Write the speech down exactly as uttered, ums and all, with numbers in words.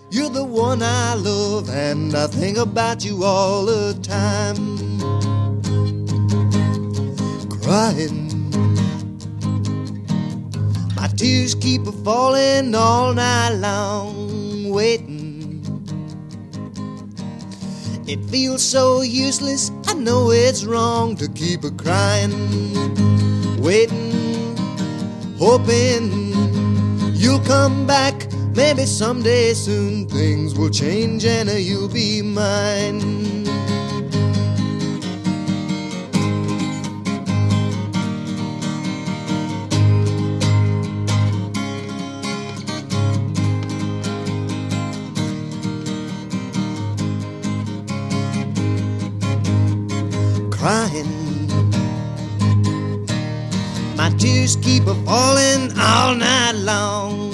You're the one I love, and I think about you all the time. Crying, my tears keep a-falling all night long, waiting. It feels so useless, I know it's wrong to keep a-crying, waiting, hoping you'll come back. Maybe someday soon things will change and you'll be mine. Crying, my tears keep a-falling all night long,